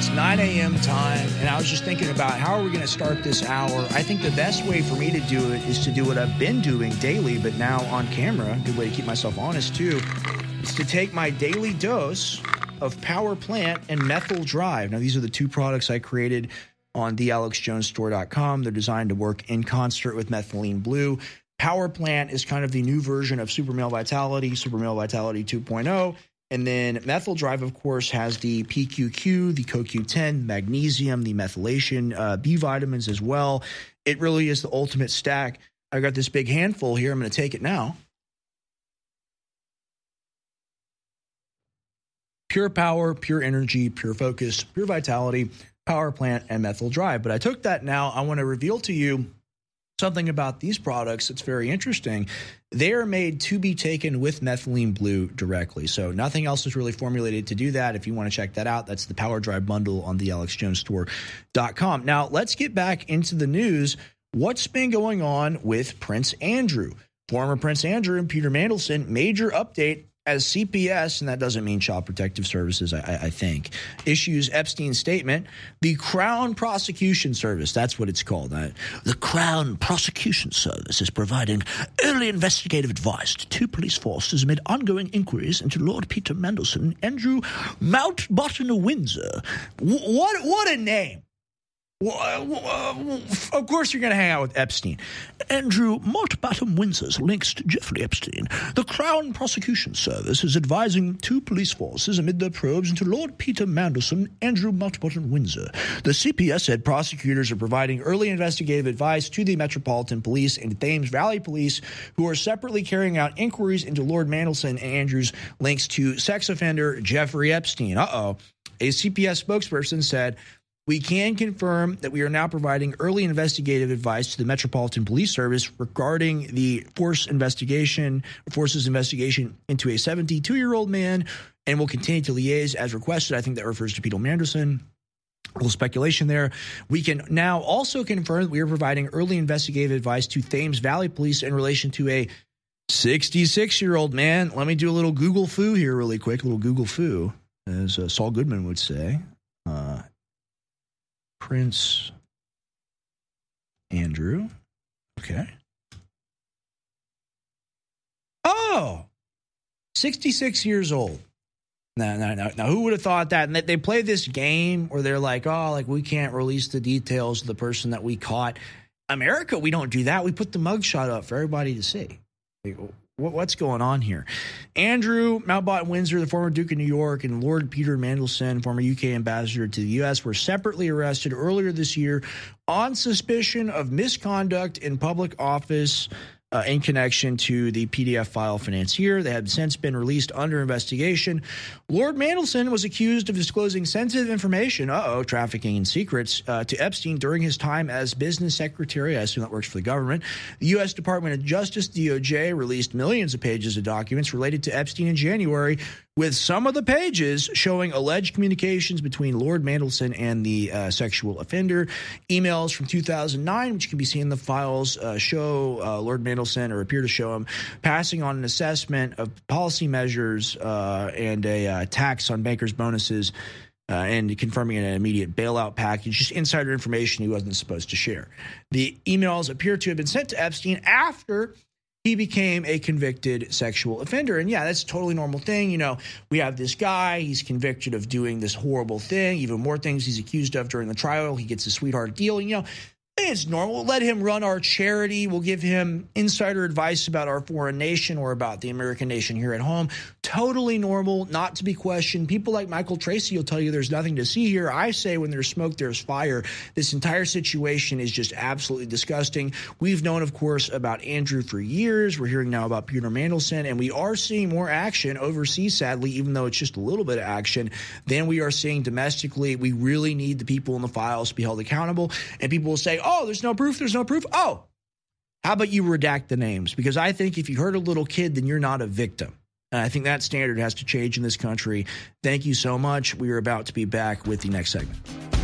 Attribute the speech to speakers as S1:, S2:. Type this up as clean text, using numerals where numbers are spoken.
S1: it's 9 a.m. time, and I was just thinking about how are we going to start this hour. I think the best way for me to do it is to do what I've been doing daily, but now on camera. Good way to keep myself honest, too, is to take my daily dose of Power Plant and Methyl Drive. Now, these are the two products I created on thealexjonesstore.com. They're designed to work in concert with Methylene Blue. Power Plant is kind of the new version of Super Male Vitality, Super Male Vitality 2.0. And then Methyl Drive, of course, has the PQQ, the CoQ10, magnesium, the methylation, B vitamins as well. It really is the ultimate stack. I got this big handful here. I'm going to take it now. Pure power, pure energy, pure focus, pure vitality, Power Plant, and Methyl Drive. But I took that now. I want to reveal to you something about these products that's very interesting. They are made to be taken with Methylene Blue directly. So nothing else is really formulated to do that. If you want to check that out, that's the Power Drive bundle on thealexjonesstore.com. Now, let's get back into the news. What's been going on with Prince Andrew? Former Prince Andrew and Peter Mandelson, major update as CPS, and that doesn't mean Child Protective Services, I think, issues Epstein's statement. The Crown Prosecution Service, that's what it's called. The Crown Prosecution Service is providing early investigative advice to two police forces amid ongoing inquiries into Lord Peter Mandelson and Andrew Mountbatten Windsor. What a name. Of course you're going to hang out with Epstein. Andrew Mountbatten Windsor's links to Jeffrey Epstein. The Crown Prosecution Service is advising two police forces amid their probes into Lord Peter Mandelson, Andrew Mountbatten Windsor. The CPS said prosecutors are providing early investigative advice to the Metropolitan Police and Thames Valley Police, who are separately carrying out inquiries into Lord Mandelson and Andrew's links to sex offender Jeffrey Epstein. A CPS spokesperson said, "We can confirm that we are now providing early investigative advice to the Metropolitan Police Service regarding the force's investigation into a 72-year-old man, and will continue to liaise as requested." I think that refers to Peter Mandelson. A little speculation there. We can now also confirm that we are providing early investigative advice to Thames Valley Police in relation to a 66-year-old man. Let me do a little Google foo here really quick, a little Google foo, as Saul Goodman would say. Prince Andrew. Okay. Oh, 66 years old. Now, who would have thought that? And they play this game where they're like, we can't release the details of the person that we caught. America, we don't do that. We put the mugshot up for everybody to see. What's going on here? Andrew Mountbatten Windsor, the former Duke of New York, and Lord Peter Mandelson, former UK ambassador to the U.S., were separately arrested earlier this year on suspicion of misconduct in public office in connection to the PDF file financier. They have since been released under investigation. Lord Mandelson was accused of disclosing sensitive information, trafficking in secrets, to Epstein during his time as business secretary. I assume that works for the government. The U.S. Department of Justice, DOJ, released millions of pages of documents related to Epstein in January, with some of the pages showing alleged communications between Lord Mandelson and the sexual offender. Emails from 2009, which can be seen in the files, show Lord Mandelson, or appear to show him, passing on an assessment of policy measures and a tax on bankers' bonuses, and confirming an immediate bailout package, just insider information he wasn't supposed to share. The emails appear to have been sent to Epstein after he became a convicted sexual offender. And yeah, that's a totally normal thing. We have this guy, he's convicted of doing this horrible thing, even more things he's accused of during the trial. He gets a sweetheart deal. It's normal. Let him run our charity. We'll give him insider advice about our foreign nation or about the American nation here at home. Totally normal, not to be questioned. People like Michael Tracy will tell you there's nothing to see here. I say when there's smoke, there's fire. This entire situation is just absolutely disgusting. We've known, of course, about Andrew for years. We're hearing now about Peter Mandelson, and we are seeing more action overseas, sadly, even though it's just a little bit of action, than we are seeing domestically. We really need the people in the files to be held accountable. And people will say, there's no proof. There's no proof. How about you redact the names? Because I think if you hurt a little kid, then you're not a victim. And I think that standard has to change in this country. Thank you so much. We are about to be back with the next segment.